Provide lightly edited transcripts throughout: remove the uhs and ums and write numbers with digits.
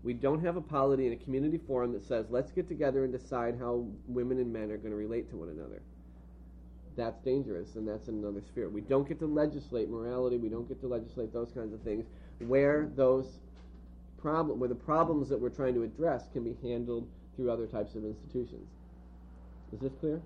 We don't have a polity in a community forum that says, let's get together and decide how women and men are going to relate to one another. That's dangerous, and that's another sphere. We don't get to legislate morality. We don't get to legislate those kinds of things where the problems that we're trying to address can be handled through other types of institutions. Is this clear?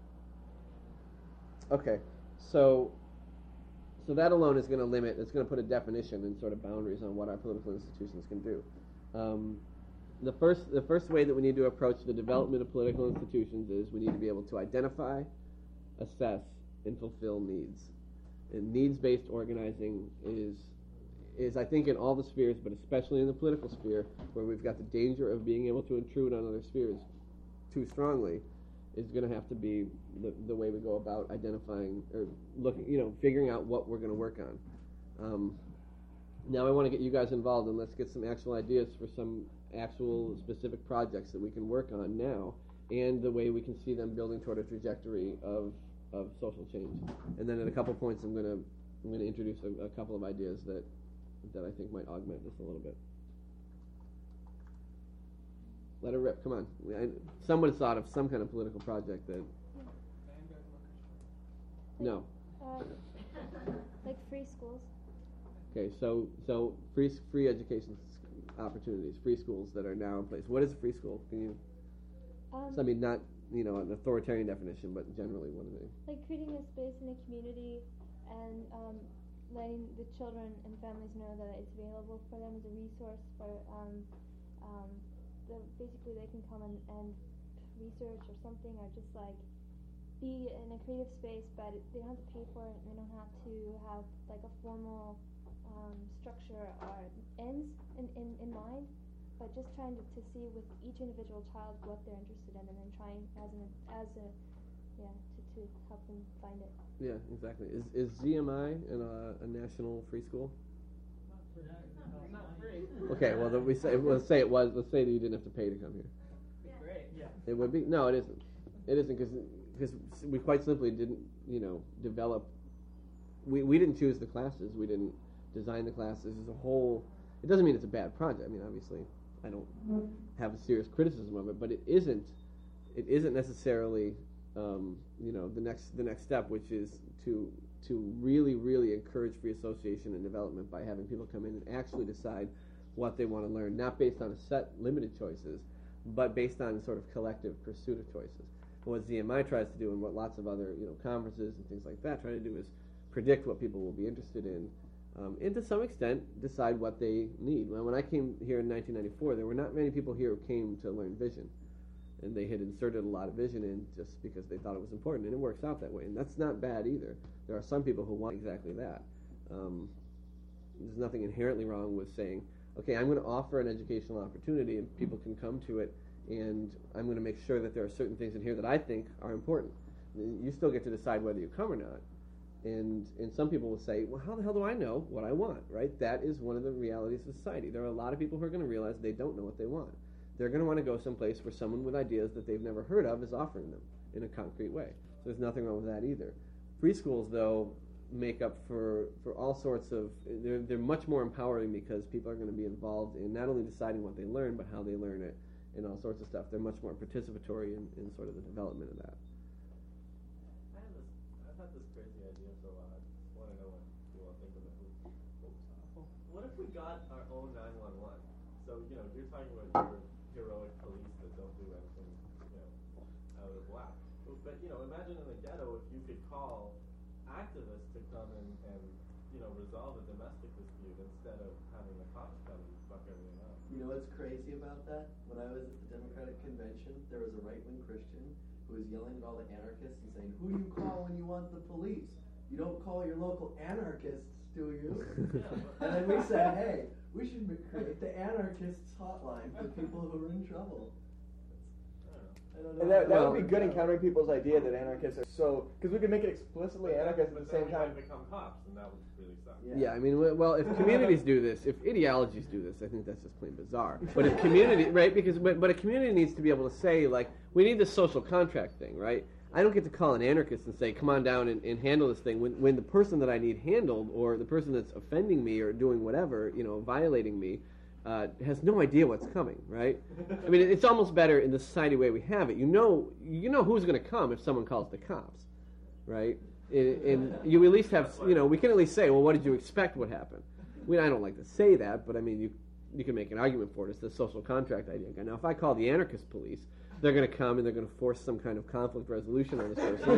Okay, so that alone is going to limit, it's going to put a definition and sort of boundaries on what our political institutions can do. The first way that we need to approach the development of political institutions is we need to be able to identify, assess, and fulfill needs. And needs-based organizing is I think in all the spheres, but especially in the political sphere, where we've got the danger of being able to intrude on other spheres too strongly, is going to have to be the way we go about identifying or looking, figuring out what we're going to work on. Now I want to get you guys involved, and let's get some actual ideas for some actual specific projects that we can work on now, and the way we can see them building toward a trajectory of social change. And then at a couple points, I'm going to introduce a couple of ideas that I think might augment this a little bit. Let it rip. Come on. Someone thought of some kind of political project that. No. Like free schools. Okay, so free education opportunities, free schools that are now in place. What is a free school? Can you? So I mean, not an authoritarian definition, but generally, what are they? Like creating a space in a community and letting the children and families know that it's available for them as a resource for basically they can come and research or something, or just like be in a creative space, but they don't have to pay for it, and they don't have to have like a formal structure or ends in mind, but just trying to see with each individual child what they're interested in, and then trying to help them find it. Yeah, exactly. Is ZMI a national free school? Not free. Okay, well let's say it was. Let's say that you didn't have to pay to come here. Great. Yeah. It would be. No, it isn't. It isn't because we quite simply didn't develop. We didn't choose the classes. We didn't design the classes as a whole. It doesn't mean it's a bad project. I mean, obviously, I don't have a serious criticism of it, but it isn't necessarily the next step, which is to really, really encourage free association and development by having people come in and actually decide what they want to learn, not based on a set limited choices, but based on sort of collective pursuit of choices. And what ZMI tries to do, and what lots of other conferences and things like that try to do, is predict what people will be interested in, and to some extent decide what they need. When I came here in 1994, there were not many people here who came to learn vision. And they had inserted a lot of vision in just because they thought it was important, and it works out that way. And that's not bad either. There are some people who want exactly that. There's nothing inherently wrong with saying, okay, I'm going to offer an educational opportunity, and people can come to it, and I'm going to make sure that there are certain things in here that I think are important. You still get to decide whether you come or not. And some people will say, well, how the hell do I know what I want, right? That is one of the realities of society. There are a lot of people who are going to realize they don't know what they want. They're going to want to go someplace where someone with ideas that they've never heard of is offering them in a concrete way. So there's nothing wrong with that either. Free schools, though, make up for all sorts of... They're much more empowering because people are going to be involved in not only deciding what they learn, but how they learn it and all sorts of stuff. They're much more participatory in sort of the development of that. I've had this crazy idea for a while. I just want to know what you all think of it. What if we got our own 911? So, you're talking about your heroic police that don't do anything, out of whack. But, imagine in the ghetto if you could call activists to come and resolve a domestic dispute instead of having the cops come and fuck everything up. You know what's crazy about that? When I was at the Democratic Convention, there was a right-wing Christian who was yelling at all the anarchists and saying, who do you call when you want the police? You don't call your local anarchists, do you? And then we said, hey, we should create the anarchists hotline for people who are in trouble. I don't know. And that would be good in countering people's idea that anarchists are because we could make it explicitly anarchist at the same time. Become cops, and that would really suck. Yeah, I mean, well, if communities do this, if ideologies do this, I think that's just plain bizarre. But if community, right? But a community needs to be able to say, like, we need this social contract thing, right? I don't get to call an anarchist and say, come on down and handle this thing when the person that I need handled, or the person that's offending me or doing whatever, violating me, has no idea what's coming, right? I mean, it's almost better in the society way we have it. You know who's going to come if someone calls the cops, right? And you at least have, we can at least say, well, what did you expect would happen? I don't like to say that, but I mean, you can make an argument for it. It's the social contract idea. Now, if I call the anarchist police, they're going to come and they're going to force some kind of conflict resolution on this person.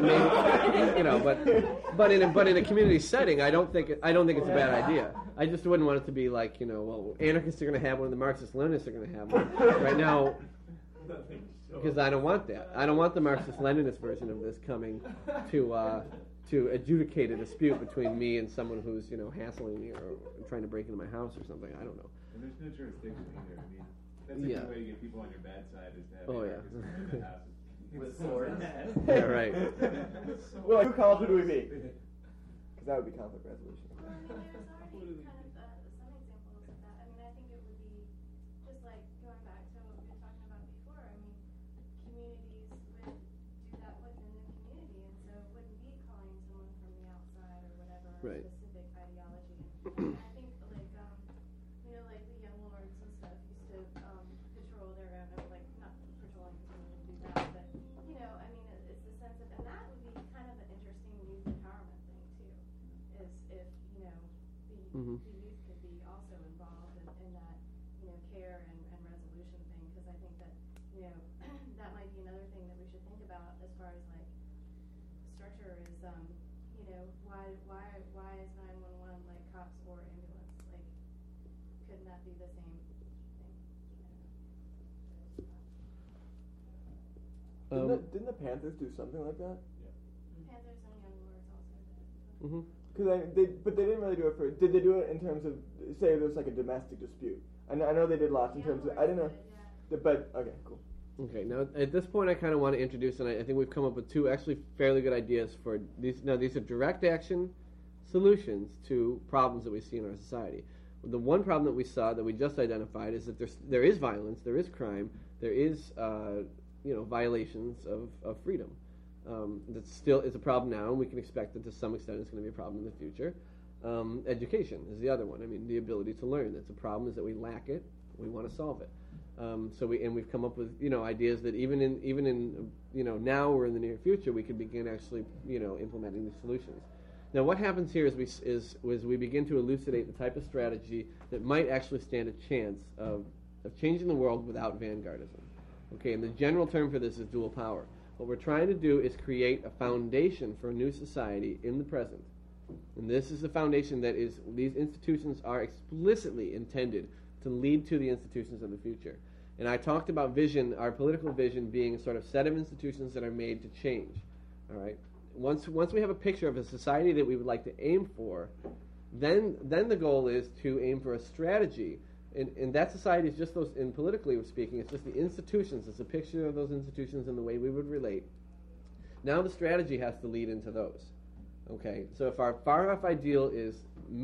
But in a community setting, I don't think it's a bad idea. I just wouldn't want it to be like, well, anarchists are going to have one, the Marxist-Leninists are going to have one. Right now, because I don't want that. I don't want the Marxist-Leninist version of this coming to adjudicate a dispute between me and someone who's, hassling me or trying to break into my house or something. I don't know. And there's no jurisdiction either. I mean, that's a good way to get people on your bad side is to have anarchists in the house. With swords. Yeah, right. Well, who college would we be? Because that would be conflict resolution. Well, I mean, there's already kind of some examples of that. I mean, I think it would be just like going back to what we were talking about before. I mean, communities would do that within the community, and so it wouldn't be calling someone from the outside or whatever Right. specific ideology. I think like the Young Lords and stuff used to patrol their own, like not patrolling because they wouldn't do that, but I mean, it's the sense of, and that would be kind of an interesting youth empowerment thing too, is if the youth could be also involved in that care and resolution thing, because I think that that might be another thing that we should think about as far as like structure is why is 911 like cops or ambulance, like couldn't that be the same thing? Didn't the Panthers do something like that? Panthers and Young Lords also did. But they didn't really do it for. Did they do it in terms of, say, there was like a domestic dispute? I know they did lots in terms of. I didn't know, but okay, cool. Okay, now at this point I kind of want to introduce, and I think we've come up with two actually fairly good ideas for these. Now these are direct action solutions to problems that we see in our society. The one problem that we saw that we just identified is that there is violence, there is crime, there is violations of freedom. That still is a problem now, and we can expect that to some extent it's going to be a problem in the future. Education is the other one. I mean, the ability to learn. That's a problem, is that we lack it. We want to solve it. We've come up with ideas that even in now or in the near future we could begin actually implementing these solutions. Now, what happens here is we begin to elucidate the type of strategy that might actually stand a chance of changing the world without vanguardism. Okay, and the general term for this is dual power. What we're trying to do is create a foundation for a new society in the present. And this is the foundation that these institutions are explicitly intended to lead to the institutions of the future. And I talked about vision, our political vision being a sort of set of institutions that are made to change. All right? Once we have a picture of a society that we would like to aim for, then the goal is to aim for a strategy. And that society is just those, and politically speaking, it's just the institutions. It's a picture of those institutions and the way we would relate. Now the strategy has to lead into those. Okay? So if our far-off ideal is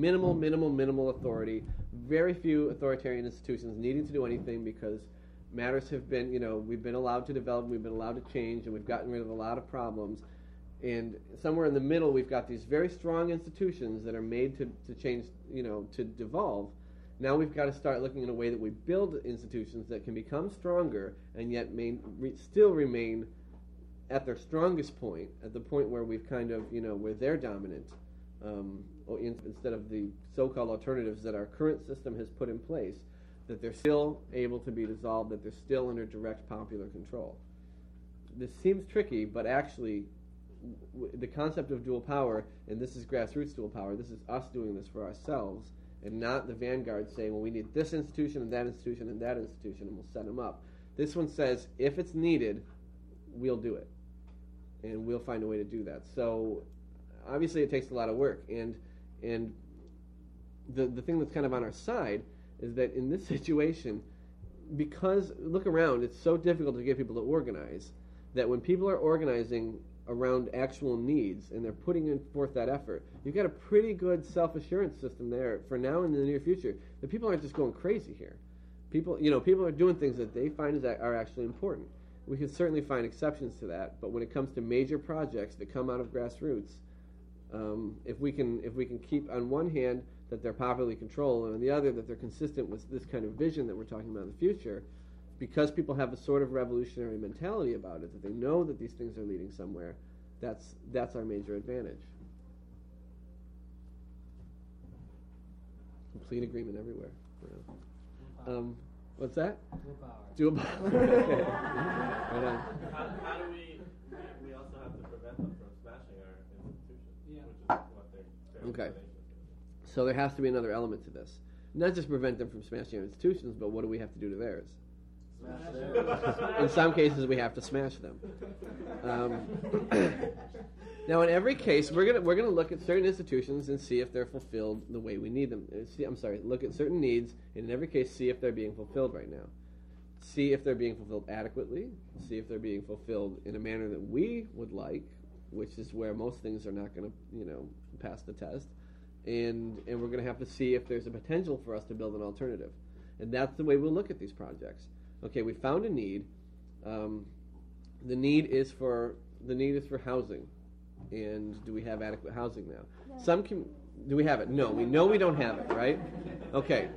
minimal authority, very few authoritarian institutions needing to do anything because matters have been, we've been allowed to develop, we've been allowed to change, and we've gotten rid of a lot of problems. And somewhere in the middle, we've got these very strong institutions that are made to change, to devolve. Now we've got to start looking in a way that we build institutions that can become stronger and yet still remain at their strongest point, at the point where we've kind of, where they're dominant, instead of the so-called alternatives that our current system has put in place, that they're still able to be dissolved, that they're still under direct popular control. This seems tricky, but actually the concept of dual power, and this is grassroots dual power, this is us doing this for ourselves, and not the vanguard saying, well, we need this institution and that institution and that institution, and we'll set them up. This one says, if it's needed, we'll do it. And we'll find a way to do that. So, obviously it takes a lot of work. And the thing that's kind of on our side is that in this situation, because, look around, it's so difficult to get people to organize, that when people are organizing around actual needs and they're putting forth that effort, you've got a pretty good self-assurance system there for now and in the near future. The people aren't just going crazy here. People are doing things that they find are actually important. We can certainly find exceptions to that, but when it comes to major projects that come out of grassroots, if we can keep on one hand that they're properly controlled, and on the other that they're consistent with this kind of vision that we're talking about in the future, because people have a sort of revolutionary mentality about it, that they know that these things are leading somewhere, that's our major advantage. Complete agreement everywhere. Yeah. What's that? Dual power. Okay. Right on. How do we also have to prevent them from smashing our institutions, which is what they're Okay. So there has to be another element to this. Not just prevent them from smashing our institutions, but what do we have to do to theirs? Smash theirs. In some cases, we have to smash them. Now, in every case, we're gonna look at certain institutions and see if they're fulfilled the way we need them. Look at certain needs, and in every case, see if they're being fulfilled right now. See if they're being fulfilled adequately. See if they're being fulfilled in a manner that we would like, which is where most things are not going to, pass the test. And we're going to have to see if there's a potential for us to build an alternative. And that's the way we'll look at these projects. Okay, we found a need. The need is for housing. And do we have adequate housing now? No. Do we have it? No, we know we don't have it, right? Okay.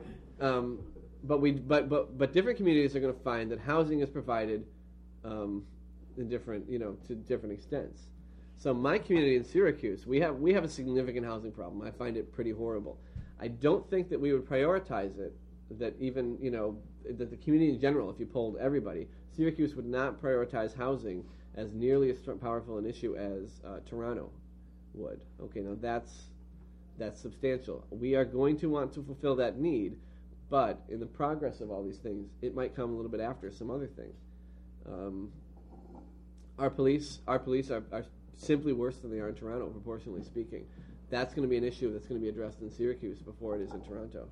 But different communities are going to find that housing is provided in different, to different extents. So my community in Syracuse, we have a significant housing problem. I find it pretty horrible. I don't think that we would prioritize it. That even that the community in general, if you polled everybody, Syracuse would not prioritize housing as nearly as powerful an issue as Toronto would. Okay, now that's substantial. We are going to want to fulfill that need, but in the progress of all these things, it might come a little bit after some other things. Our police are simply worse than they are in Toronto, proportionally speaking. That's going to be an issue that's going to be addressed in Syracuse before it is in Toronto.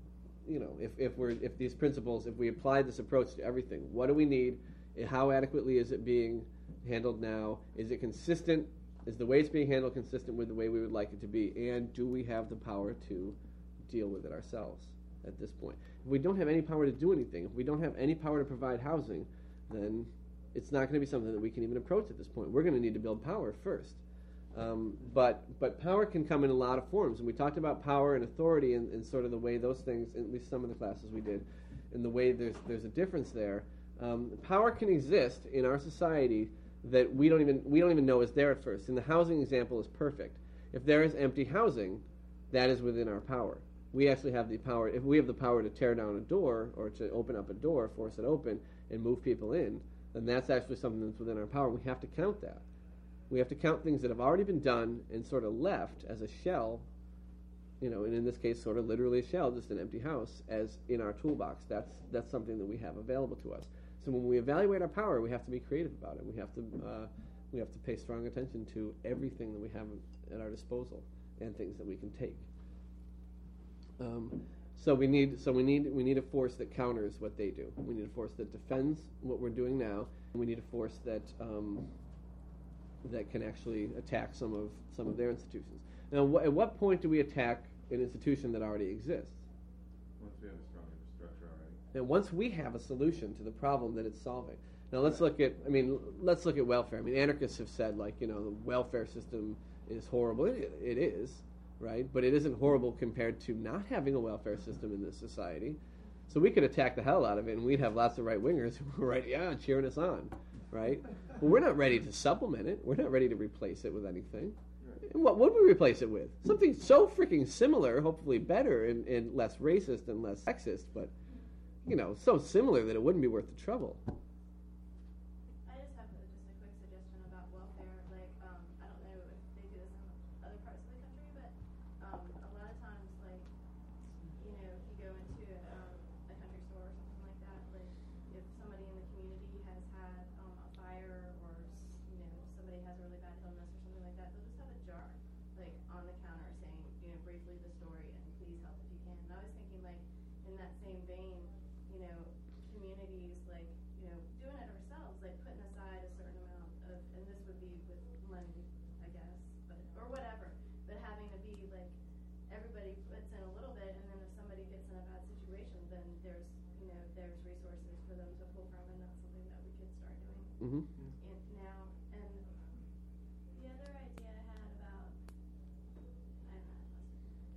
If these principles, if we apply this approach to everything, what do we need? How adequately is it being handled now? Is it consistent? Is the way it's being handled consistent with the way we would like it to be? And do we have the power to deal with it ourselves at this point? If we don't have any power to do anything, if we don't have any power to provide housing, then it's not going to be something that we can even approach at this point. We're going to need to build power first. But power can come in a lot of forms, and we talked about power and authority and sort of the way those things, at least some of the classes we did, and the way there's a difference there. Power can exist in our society that we don't even know is there at first. And the housing example is perfect. If there is empty housing, that is within our power. We actually have the power. If we have the power to tear down a door or to open up a door, force it open, and move people in, then that's actually something that's within our power. We have to count that. We have to count things that have already been done and sort of left as a shell, and in this case, sort of literally a shell, just an empty house, as in our toolbox. That's something that we have available to us. So when we evaluate our power, we have to be creative about it. We have to pay strong attention to everything that we have at our disposal and things that we can take. So we need a force that counters what they do. We need a force that defends what we're doing now. And we need a force that can actually attack some of their institutions. Now, at what point do we attack an institution that already exists? Once we have a strong infrastructure already. And once we have a solution to the problem that it's solving. Now let's look at welfare. Anarchists have said the welfare system is horrible. It is, right? But it isn't horrible compared to not having a welfare system in this society. So we could attack the hell out of it, and we'd have lots of right-wingers who were cheering us on, right? Well, we're not ready to supplement it. We're not ready to replace it with anything. And what would we replace it with? Something so freaking similar, hopefully better and less racist and less sexist, but so similar that it wouldn't be worth the trouble. I just have a quick suggestion about welfare. I don't know if they do this in other parts of the country, but a lot of times, if you go into a country store or something like that, if somebody in the community has had a fire or somebody has a really bad illness or something like that, they'll just have a jar on the counter saying briefly the story and please help if you can. And I was thinking in that same vein, communities doing it ourselves, putting aside a certain amount of, and this would be with money, I guess, or whatever, but having to be everybody puts in a little bit, and then if somebody gets in a bad situation, then there's resources for them to pull from, and that's something that we could start doing now. And the other idea I had about, I don't know,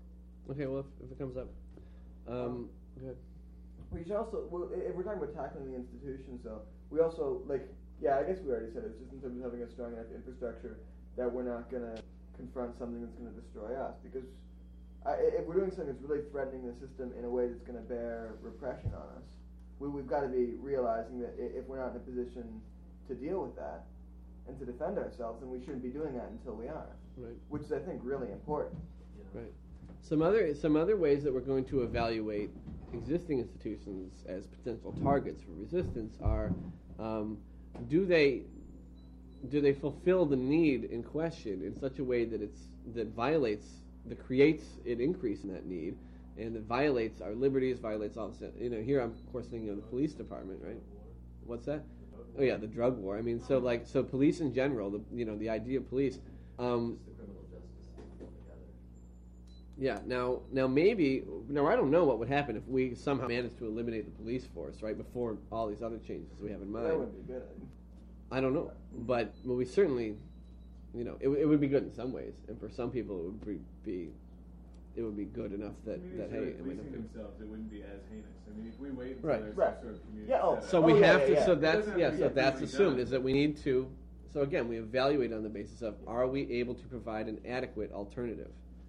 Okay, well, if it comes up, go ahead. We should also, well, if we're talking about tackling the institutions, though, we also, like, yeah, I guess we already said it, just in terms of having a strong enough infrastructure that we're not going to confront something that's going to destroy us. Because if we're doing something that's really threatening the system in a way that's going to bear repression on us, we've got to be realizing that if we're not in a position to deal with that and to defend ourselves, then we shouldn't be doing that until we are. Right. Which is, I think, really important. Right. Some other ways that we're going to evaluate existing institutions as potential targets for resistance are, do they fulfill the need in question in such a way that creates an increase in that need, and that violates our liberties, violates all this. Here I'm of course thinking of the police department, right? What's that? Oh yeah, the drug war. I mean, so police in general, the idea of police. Just the criminal justice system together. Yeah. Now maybe I don't know what would happen if we somehow managed to eliminate the police force right before all these other changes we have in mind. That would be good. I don't know, but we certainly, it would be good in some ways, and for some people it would be good enough that hey, policing themselves, it wouldn't be as heinous. I mean, if we wait until Right. there's Right. some sort of community. Yeah, setup- So we have to. yeah. So It that's doesn't have to So be that's completely assumed done. is that we need to. So again, we evaluate on the basis of, are we able to provide an adequate alternative?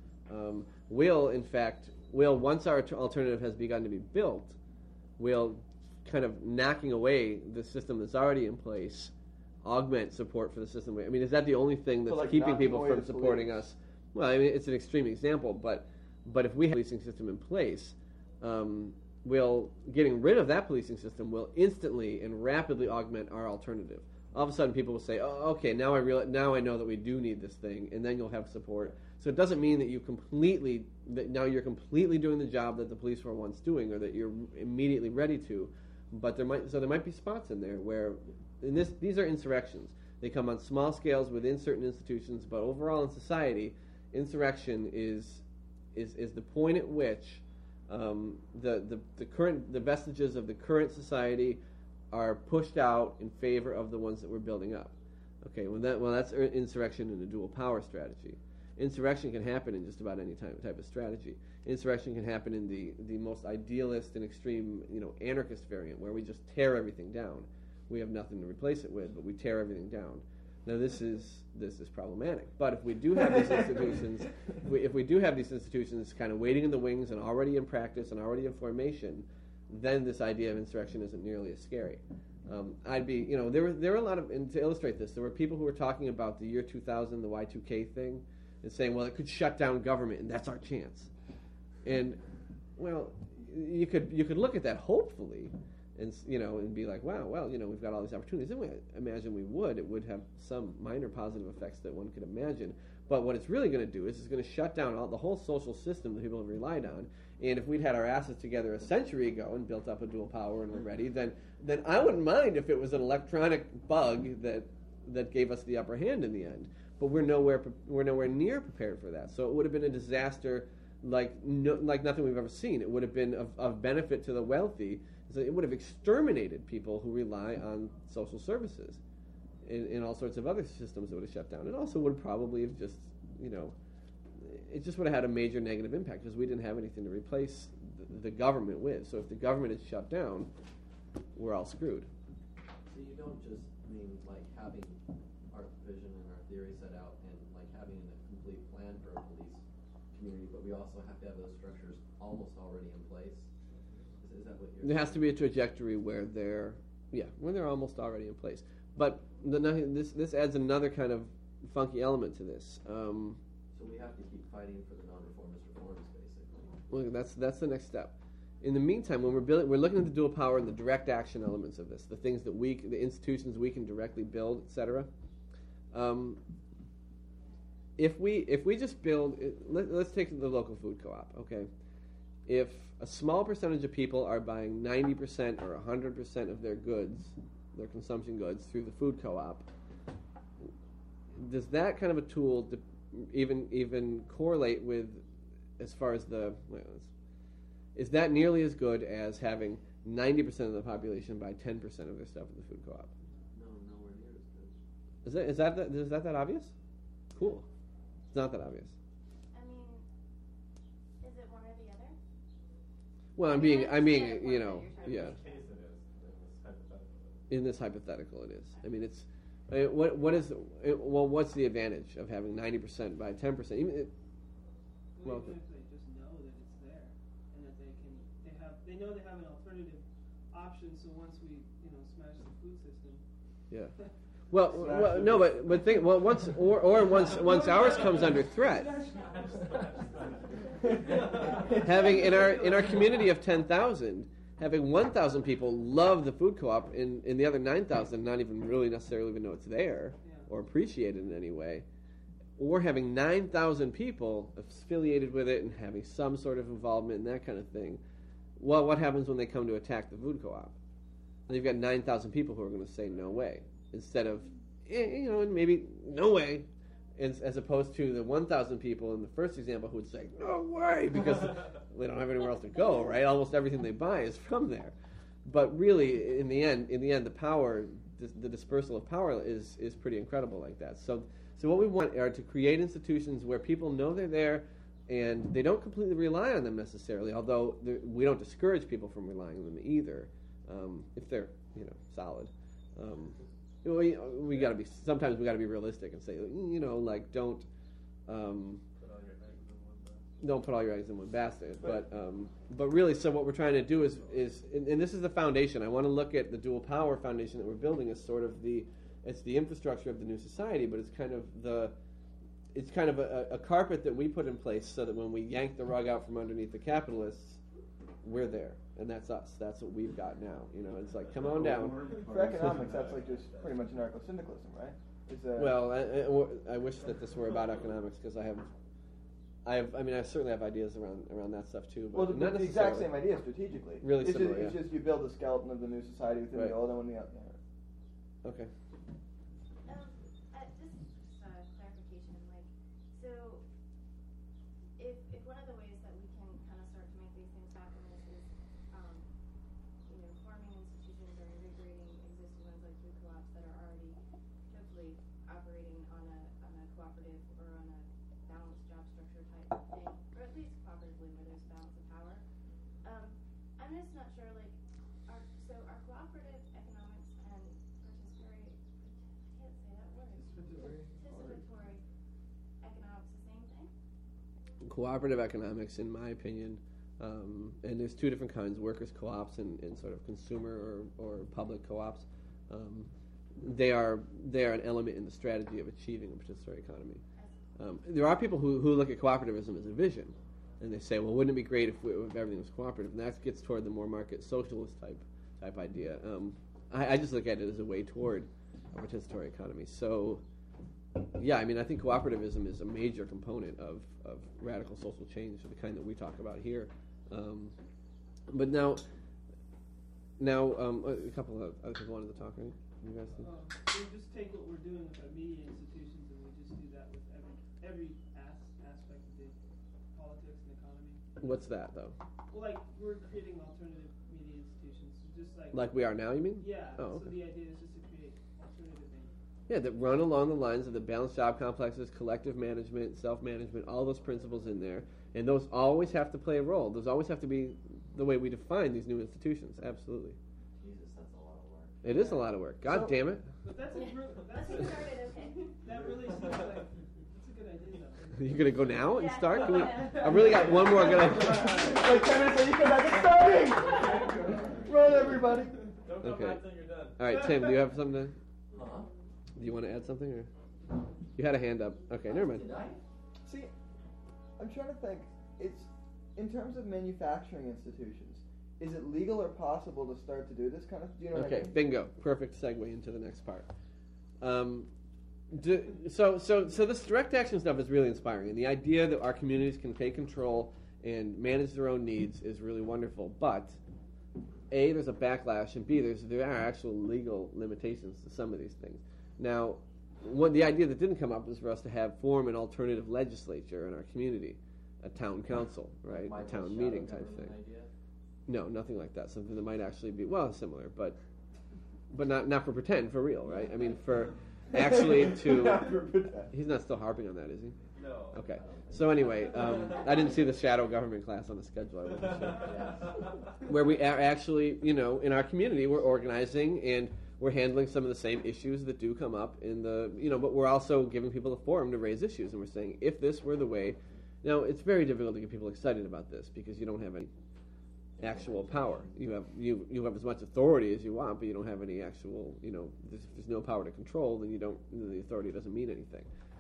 Once our alternative has begun to be built, will kind of knocking away the system that's already in place, augment support for the system. I mean, is that the only thing that's like keeping knocking people away from the supporting police. us? Well, I mean, it's an extreme example, but if we have a policing system in place, getting rid of that policing system will instantly and rapidly augment our alternative. All of a sudden, people will say, "Oh, okay, now I know that we do need this thing," and then you'll have support. So it doesn't mean that now you're completely doing the job that the police were once doing, or that you're immediately ready to. But there might be spots in there where, these are insurrections. They come on small scales within certain institutions, but overall in society, insurrection is the point at which the vestiges of the current society are pushed out in favor of the ones that we're building up. Okay, that's insurrection in a dual power strategy. Insurrection can happen in just about any type of strategy. Insurrection can happen in the most idealist and extreme, anarchist variant, where we just tear everything down. We have nothing to replace it with, but we tear everything down. Now this is problematic. But if we do have these institutions, if we do have these institutions kind of waiting in the wings and already in practice and already in formation, then this idea of insurrection isn't nearly as scary. There were a lot of, and to illustrate this, there were people who were talking about the year 2000, the Y2K thing, and saying, well, it could shut down government, and that's our chance. And well, you could look at that hopefully, and be like, wow, well, we've got all these opportunities. And I imagine it would have some minor positive effects that one could imagine. But what it's really going to do is it's going to shut down the whole social system that people have relied on. And if we'd had our asses together a century ago and built up a dual power and were ready, then I wouldn't mind if it was an electronic bug that gave us the upper hand in the end. But we're nowhere near prepared for that. So it would have been a disaster like nothing we've ever seen. It would have been of benefit to the wealthy. So it would have exterminated people who rely on social services and all sorts of other systems that would have shut down. It also would probably have just, it just would have had a major negative impact because we didn't have anything to replace the government with. So if the government is shut down, we're all screwed. So you don't just mean like having our vision and our theory set out and like having a complete plan for a police community, but we also have to have those structures almost already in place. Is that what you're There has to be a trajectory where they're almost already in place. But this adds another kind of funky element to this. So we have to keep fighting for the non-reformist reforms, basically. Well, that's the next step. In the meantime, when we're looking at the dual power and the direct action elements of this, the things that the institutions we can directly build, etc. If we just build, let's take the local food co-op. Okay, if a small percentage of people are buying 90% or 100% of their goods, their consumption goods, through the food co-op, does that kind of a tool even correlate with, as far as is that nearly as good as having 90% of the population buy 10% of their stuff at the food co-op? No, nowhere near as good. Is that obvious? Cool. It's not that obvious. I mean, is it Well, I'm I mean, being, I understand you the know, point that yeah. you're In this case it is. In this hypothetical, it is. I mean, it's what's the advantage of having 90% by 10%? Even Well, if they just know that it's there and that they know they have an alternative option. So once we smash the food system. yeah. Well, no, but think once ours comes under threat. Having in our community of 10,000, having 1,000 people love the food co-op, and the other 9,000 not even really necessarily even know it's there or appreciate it in any way, or having 9,000 people affiliated with it and having some sort of involvement in that kind of thing. Well, what happens when they come to attack the food co-op? And you've got 9,000 people who are going to say no way, instead of and maybe no way, as opposed to the 1,000 people in the first example who would say no way because they don't have anywhere else to go, right? Almost everything they buy is from there. But really, in the end, the power, the dispersal of power is pretty incredible like that. So what we want are to create institutions where people know they're there, and they don't completely rely on them necessarily. Although we don't discourage people from relying on them either, if they're solid. We got to be. Sometimes we got to be realistic and say, don't. Don't put all your eggs in one basket, but really, so what we're trying to do is and this is the foundation. I want to look at the dual power foundation that we're building as sort of it's the infrastructure of the new society, but it's kind of a carpet that we put in place so that when we yank the rug out from underneath the capitalists, we're there, and that's us. That's what we've got now. It's like, come on down. For economics, that's like just pretty much anarcho-syndicalism, right? Well, I wish that this were about economics because I certainly have ideas around that stuff too. But well, the exact same idea strategically. Really similar, It's just you build a skeleton of the new society within the old and when the other. Okay. Just clarification, so if one of the ways that we can kind of start to make these things happen is forming institutions or invigorating existing ones like food co-ops that are already hopefully operating on a cooperative or on a balanced job structure type thing, or at least cooperatively where there's balance of power. I'm just not sure, are cooperative economics and participatory economics the same thing? Cooperative economics, in my opinion, and there's two different kinds: workers' co-ops and sort of consumer or public co-ops. They are an element in the strategy of achieving a participatory economy. There are people who look at cooperativism as a vision, and they say, well, wouldn't it be great if everything was cooperative? And that gets toward the more market socialist type idea. I just look at it as a way toward a participatory economy. So, yeah, I think cooperativism is a major component of radical social change of the kind that we talk about here. But now, a couple of other people wanted to talk, right? You guys think? We just take what we're doing with our media institutions and we just do that with every aspect of the politics and economy. What's that, though? Well, we're creating alternative media institutions, just like we are now, you mean? Yeah. Oh, okay. So the idea is just to create alternative things. Yeah, that run along the lines of the balanced job complexes, collective management, self-management, all those principles in there. And those always have to play a role. Those always have to be the way we define these new institutions. Absolutely. Jesus, that's a lot of work. It is a lot of work. God damn it. But that really seems like that's a good idea, though. You're going to go now and start? I really got one more good idea. Like 10 minutes later, you come back, it's starting! Run, everybody. Don't come back till you're done. All right, Tim, do you have something to... Huh? Do you want to add something? Or you had a hand up. Okay, never mind. Did I? See, I'm trying to think. It's in terms of manufacturing institutions. Is it legal or possible to start to do this kind of? Do you know what I mean? Bingo. Perfect segue into the next part. So this direct action stuff is really inspiring, and the idea that our communities can take control and manage their own needs is really wonderful. But A, there's a backlash, and B, there are actual legal limitations to some of these things. Now, the idea that didn't come up is for us to form an alternative legislature in our community, a town council, right? A town meeting type thing. Idea? No, nothing like that. Something that might actually be, similar, but not for pretend, for real, right? For actually to... Not for pretend. He's not still harping on that, is he? No. Okay. So anyway, I didn't see the shadow government class on the schedule. I wasn't sure. Where we are actually, in our community, we're organizing and we're handling some of the same issues that do come up in the, but we're also giving people a forum to raise issues. And we're saying, if this were the way, now it's very difficult to get people excited about this because you don't have any actual power. You have as much authority as you want, but you don't have any actual, if there's no power to control, then the authority doesn't mean anything.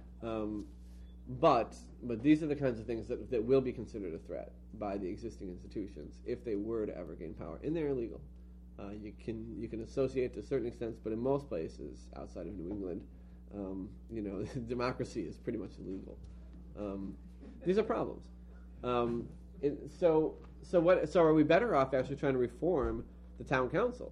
But these are the kinds of things that will be considered a threat by the existing institutions if they were to ever gain power, and they're illegal. You can associate to certain extents, but in most places outside of New England, democracy is pretty much illegal. These are problems. So are we better off actually trying to reform the town council?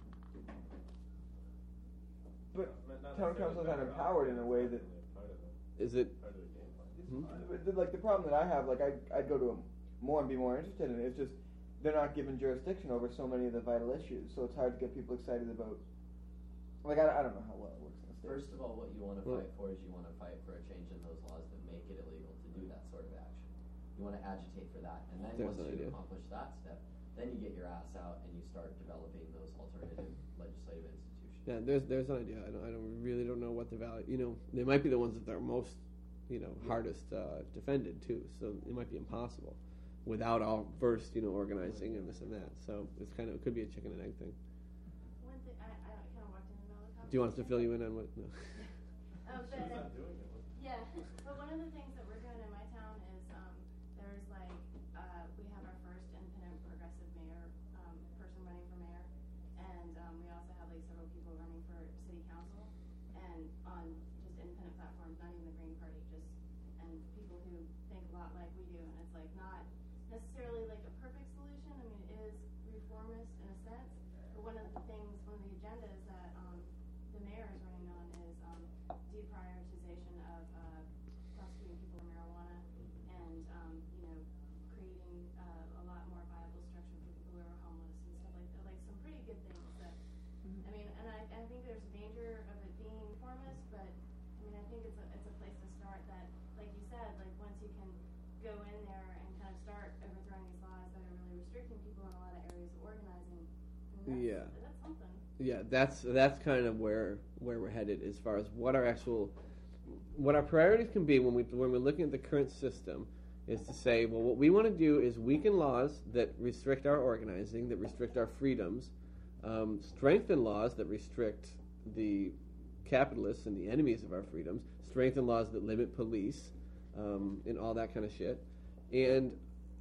But town council is not empowered in a way that is it. Like the problem that I have, like I'd go to them more and be more interested in it. It's just they're not given jurisdiction over so many of the vital issues, so it's hard to get people excited about. Like I don't know how well it works in the state. First of all, what you want to fight for is you want to fight for a change in those laws that make it illegal to do that sort of action. You want to agitate for that, and then once you accomplish that step, then you get your ass out and you start developing those alternative legislative institutions. Yeah, there's an idea. I really don't know what the value. They might be the ones that are most hardest defended too. So it might be impossible without all first organizing and this and that. So it could be a chicken and egg thing. One thing I kind of walked in the middle of the conversation. Do you want us to fill you in on what? No. Yeah, but one of the things that we're doing in my town is there's we have our first independent progressive mayor person running for mayor, and we also have several people running for city council, and on just independent platforms, not even the Green Party, and people who think a lot like we do, and it's not necessarily a perfect solution. I mean, it is reformist in a sense, but one of the agendas that the mayor is running on is deprioritization of prosecuting people for marijuana and creating a lot more viable structure for people who are homeless and stuff like that. Some pretty good things that I mean, and I think there's a danger of it being reformist, but I mean I think it's a place to start that, like you said, once you can go in there and kind of start overthrowing these laws that are really restricting people in a lot of areas of organizing. That's something. Yeah, that's kind of where we're headed as far as what our priorities can be when we're looking at the current system, is to say, well, what we want to do is weaken laws that restrict our organizing, that restrict our freedoms, strengthen laws that restrict the capitalists and the enemies of our freedoms, strengthen laws that limit police, and all that kind of shit, and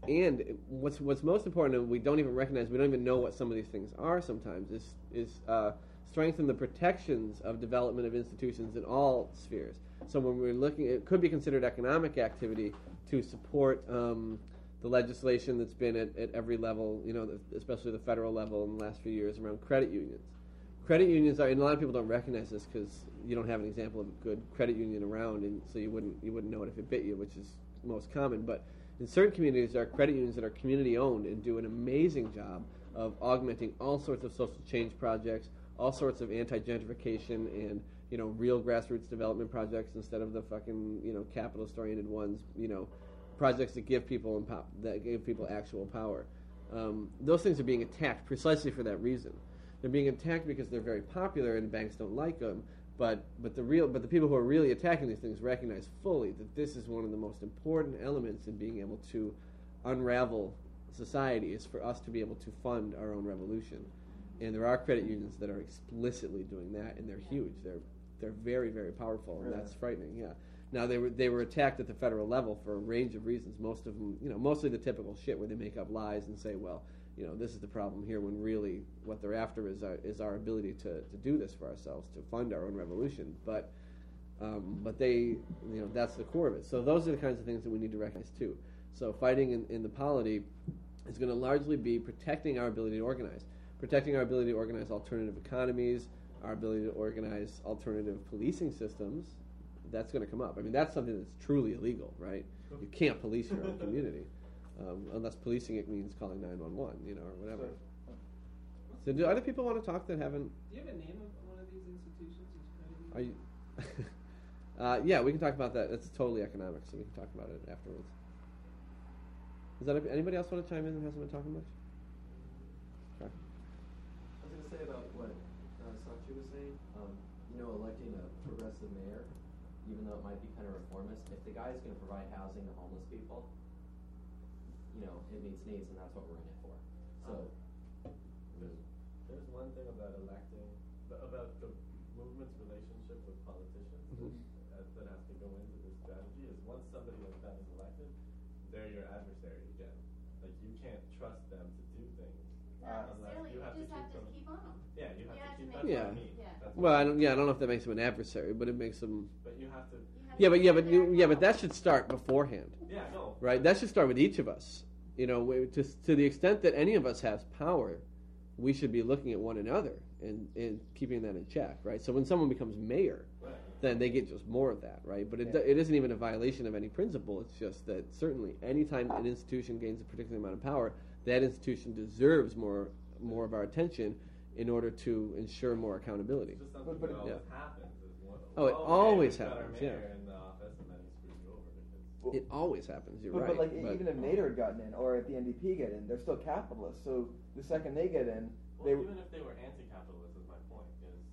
what's most important, and we don't even recognize, we don't even know what some of these things are sometimes, is strengthen the protections of development of institutions in all spheres. So when we're looking, it could be considered economic activity to support the legislation that's been at every level, especially the federal level in the last few years around credit unions. Credit unions are, and a lot of people don't recognize this because you don't have an example of a good credit union around, and so you wouldn't know it if it bit you, which is most common, but in certain communities, there are credit unions that are community-owned and do an amazing job of augmenting all sorts of social change projects, all sorts of anti-gentrification and real grassroots development projects instead of the fucking capitalist-oriented ones. Projects that give people actual power. Those things are being attacked precisely for that reason. They're being attacked because they're very popular and banks don't like them. But the people who are really attacking these things recognize fully that this is one of the most important elements in being able to unravel society, is for us to be able to fund our own revolution. And there are credit unions that are explicitly doing that, and they're huge. They're very, very powerful, and that's frightening. Yeah. Now they were attacked at the federal level for a range of reasons. Most of them, mostly the typical shit where they make up lies and say, well, this is the problem here, when really what they're after is our ability to do this for ourselves, to fund our own revolution. But they, that's the core of it. So those are the kinds of things that we need to recognize too. So fighting in the polity is going to largely be protecting our ability to organize, alternative economies, our ability to organize alternative policing systems. That's going to come up. I mean, that's something that's truly illegal, right? You can't police your own community. Unless policing it means calling 911, or whatever. So do other people want to talk that haven't? Do you have a name of one of these institutions? Are you? Yeah, we can talk about that. It's totally economic, so we can talk about it afterwards. Is that anybody else want to chime in that hasn't been talking much? Okay. I was going to say about what Sachi was saying. Electing a progressive mayor, even though it might be kind of reformist, if the guy is going to provide housing to homeless people, it meets needs, and that's what we're in it for. So there's one thing about about the movement's relationship with politicians that has to go into this strategy is once somebody like that is elected, they're your adversary again. Like you can't trust them to do things unless you have to keep on them. Yeah, you have to keep. That's what I mean. Well, I don't know if that makes him an adversary, but it makes him. But you have to. But that should start beforehand. Yeah, no. Right, that should start with each of us. To the extent that any of us has power, we should be looking at one another and keeping that in check, right? So when someone becomes mayor, then they get just more of that, right? But it isn't even a violation of any principle. It's just that certainly any time an institution gains a particular amount of power, that institution deserves more of our attention in order to ensure more accountability. It's just something that always happens. It always happens, yeah. In the office and then he screws you over because it always happens. You're right. But even if Nader had gotten in, or if the NDP get in, they're still capitalists. So the second they get in, even if they were anti-capitalist, is my point.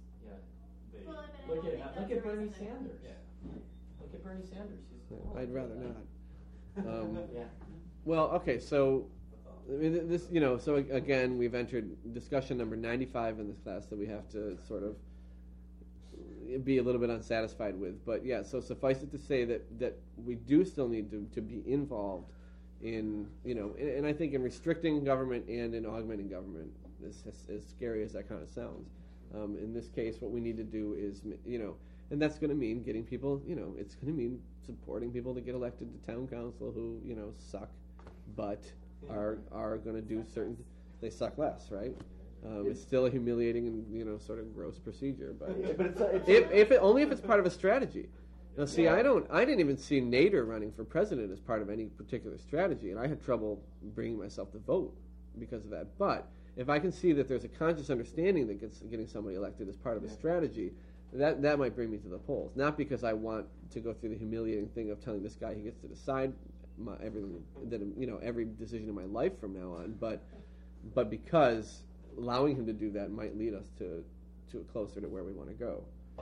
Look at Bernie Sanders. Yeah. Look at Bernie Sanders. I'd rather not. Yeah. Well, okay, so this, so again, we've entered discussion number 95 in this class that we have to sort of be a little bit unsatisfied with. But yeah, so suffice it to say that we do still need to be involved in, and I think in restricting government and in augmenting government, as scary as that kind of sounds. In this case, what we need to do is, and that's going to mean getting people, it's going to mean supporting people to get elected to town council who, suck, but are going to do certain, they suck less, right? It's still a humiliating and sort of gross procedure, but if it's part of a strategy. Now, see, I didn't even see Nader running for president as part of any particular strategy, and I had trouble bringing myself to vote because of that. But if I can see that there's a conscious understanding that getting somebody elected as part of a strategy, that might bring me to the polls. Not because I want to go through the humiliating thing of telling this guy he gets to decide everything that every decision in my life from now on, but because allowing him to do that might lead us to closer to where we want to go.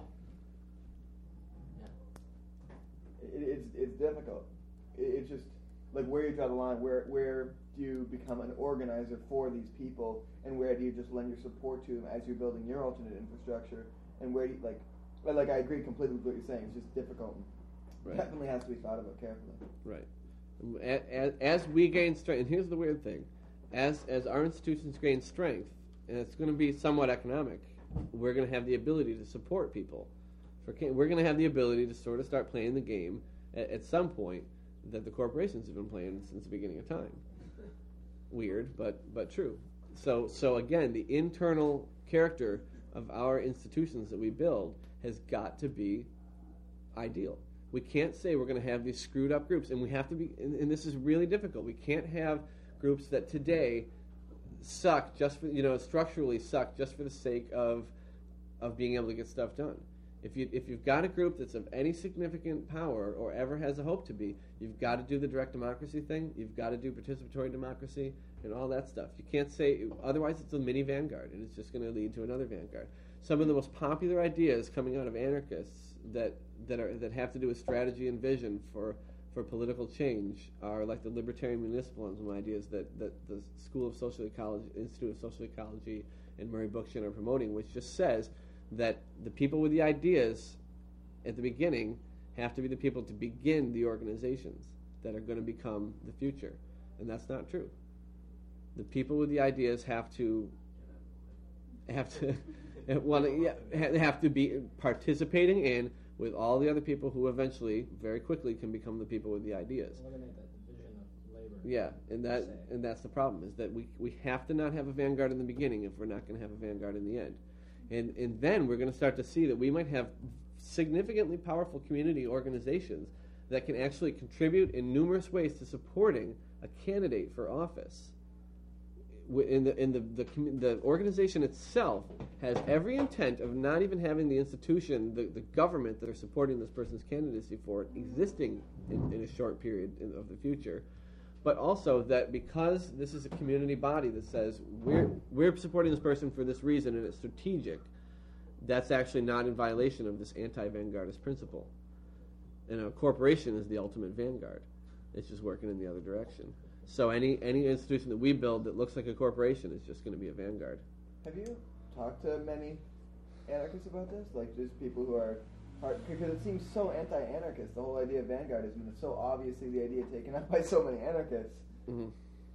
It's difficult. It's just like where you draw the line. Where do you become an organizer for these people, and where do you just lend your support to them as you're building your alternate infrastructure? And where do you, like I agree completely with what you're saying. It's just difficult. Right. Definitely has to be thought about carefully. Right. As we gain strength, and here's the weird thing: as our institutions gain strength, and it's going to be somewhat economic, we're going to have the ability to support people. We're going to have the ability to sort of start playing the game at some point that the corporations have been playing since the beginning of time. Weird, but true. So again, the internal character of our institutions that we build has got to be ideal. We can't say we're going to have these screwed up groups, and we have to be. And this is really difficult. We can't have groups that today suck just for structurally suck just for the sake of being able to get stuff done. If you've got a group that's of any significant power or ever has a hope to be, you've got to do the direct democracy thing. You've got to do participatory democracy and all that stuff. You can't say otherwise. It's a mini vanguard, and it's just going to lead to another vanguard. Some of the most popular ideas coming out of anarchists that have to do with strategy and vision for political change are like the libertarian municipalism ideas that the School of Social Ecology, Institute of Social Ecology, and Murray Bookchin are promoting, which just says that the people with the ideas at the beginning have to be the people to begin the organizations that are going to become the future. And that's not true. The people with the ideas have to be participating in with all the other people who eventually, very quickly, can become the people with the ideas. Eliminate that division of labor. Yeah, and that's the problem, is that we have to not have a vanguard in the beginning if we're not going to have a vanguard in the end. And then we're going to start to see that we might have significantly powerful community organizations that can actually contribute in numerous ways to supporting a candidate for office. In the organization itself has every intent of not even having the institution, the government that are supporting this person's candidacy for it, existing in a short period of the future, but also that because this is a community body that says we're supporting this person for this reason and it's strategic, that's actually not in violation of this anti-vanguardist principle. And a corporation is the ultimate vanguard. It's just working in the other direction. So any institution that we build that looks like a corporation is just going to be a vanguard. Have you talked to many anarchists about this? Like, just people who are because it seems so anti-anarchist, the whole idea of vanguardism is so obviously the idea taken up by so many anarchists. Mm-hmm.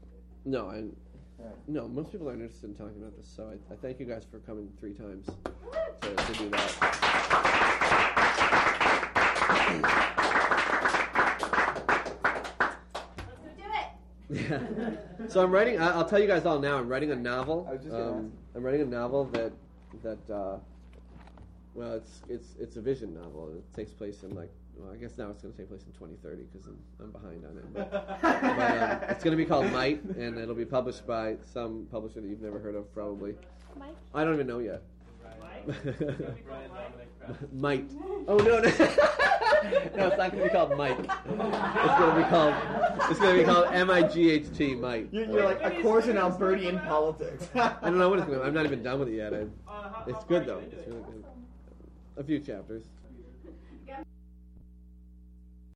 No, most people aren't interested in talking about this, so I thank you guys for coming 3 times to do that. Yeah. So I'm writing. I'll tell you guys all now. I'm writing a novel. I was just gonna ask. I'm writing a novel that well, it's a vision novel. It takes place in I guess now it's going to take place in 2030 because I'm behind on it. But it's going to be called Might, and it'll be published by some publisher that you've never heard of, probably. Mike? I don't even know yet. Mike? Might. Oh no! No, it's not going to be called Mike. It's going to be called MIGHT Might. You're like a course in Albertian politics. I don't know what it's going to be. I'm not even done with it yet. It's good though. It's really good. A few chapters.